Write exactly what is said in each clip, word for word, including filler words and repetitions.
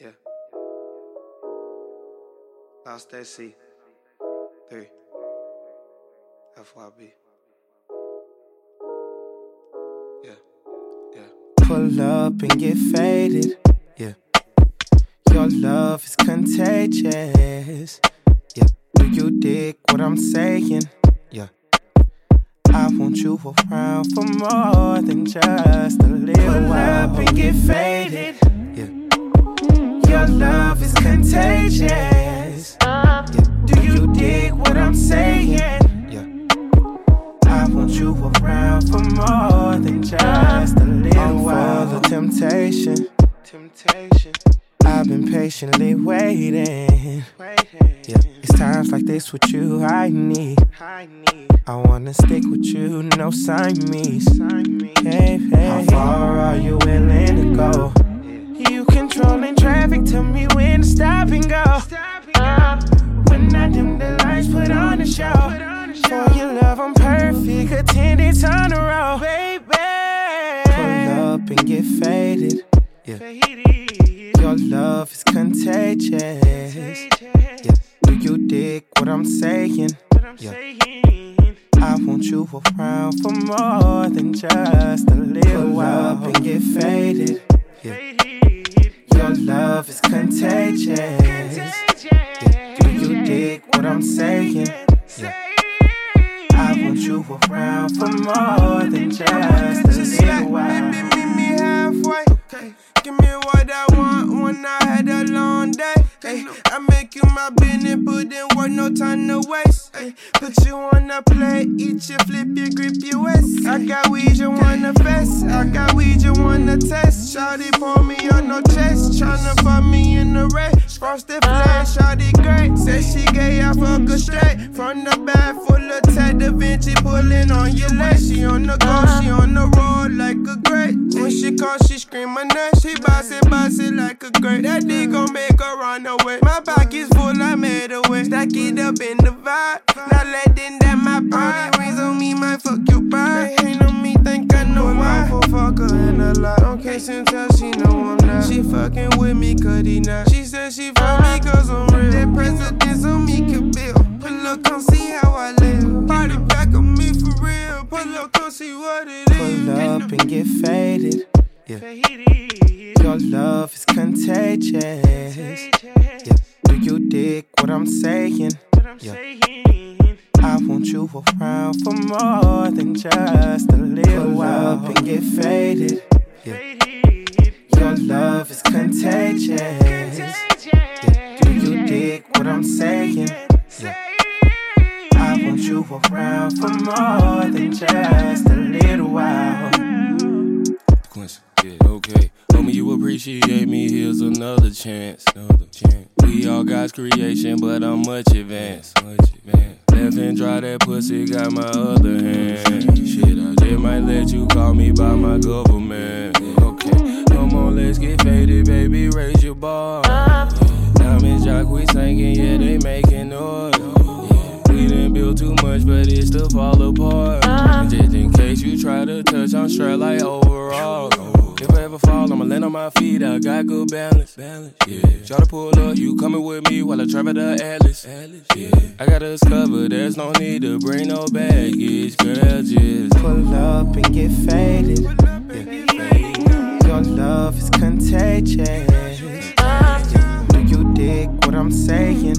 Yeah. Lost that C. Three. F Y B. Yeah. Yeah. Pull up and get faded. Yeah. Your love is contagious. Yeah. Do you dig what I'm saying? Yeah. I want you around for more than just a little while. Pull up and get faded. Yeah. Your love is contagious. Yeah. Do you dig what I'm saying? Yeah. I want you around for more than just a little while. For the temptation. Temptation. I've been patiently waiting. Yeah. It's times like this with you I need. I wanna stick with you, no Siamese. Hey, hey. How far are you willing to go? You controlling traffic, tell me when to stop and go. Uh, when I dim the lights, put on the show. For your love, I'm perfect, attendance on the road, baby. Pull up and get faded. Yeah. Your love is contagious. Yeah. Do you dig what I'm saying? Yeah. I want you around for more than just a little while. Pull up and get faded. Yeah. Your love is contagious. Yeah. Do you dig what I'm saying? Yeah. I want you around for more than just a little while. Baby, meet me halfway. Okay. Give me what I want when I had a long day. Ay, I make you my business, put in work, no time to waste. Ay, put you on the plate, eat you, flip you, grip your waist. I got weed, you wanna fest. I got weed, you wanna test. Shawty pour me on no chest, tryna fuck me in the race. Frosted flash, shawty great. Said she gay, I fuck her straight. From the bag full of Ted Da Vinci, pulling on your leg. She on the go, she on the road like a great. When she call, she scream my name. She boss it, boss it like a great. That dick gon' make her run away. My pocket's full, I made a way. Stack it up in the vibe. Not letting that my party rings on me, might fuck your pride. Ain't on me, think I know why. For fuck her in a lot. On case and tell she know I'm not. She fucking with me, cause he not. She said she fuck me cause I'm real. That president's on me, can build. Pull up, come see how I live. Party back on me for real. Pull up, come see what it is. Pull up and get faded. Yeah. Your love is contagious. Yeah. Do you dig what I'm saying? Yeah. I want you around for more than just a little while. Pull up and get faded. Yeah. Your love is contagious. Yeah. Do you dig what I'm saying? Yeah. I want you around for more than just a little while. Quincy, yeah, okay. Homie, you appreciate me, here's another chance. Another chance. We all God's creation, but I'm much advanced. Much advanced. Left and dry that pussy, got my other hand. Shit, I just might let you call me by my government. Yeah, okay, come on, let's get faded, baby, raise your bar. Yeah. Diamonds, Jock, we singing, yeah, they making noise. We didn't build too much, but it still fall apart. And just in case you try to touch, I'm strapped like overall. If I ever fall, I'ma land on my feet. I got good balance. balance. Yeah. Try to pull up, you coming with me while I travel the Atlas. Atlas. Yeah. I got us covered, there's no need to bring no baggage. Girl, just pull up and get faded. Yeah. Your love is contagious. Yeah. Do you dig what I'm saying?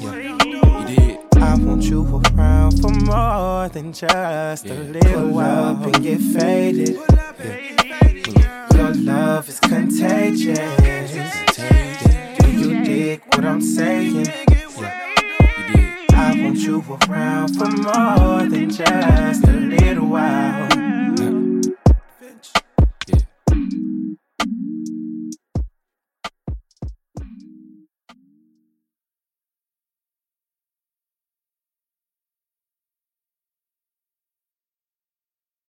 I want you around for more than just yeah. a little while. Pull up and get faded. Yeah. Your love is contagious. Yeah. Do you dig what I'm saying? Yeah. I want you around for more than just a little while.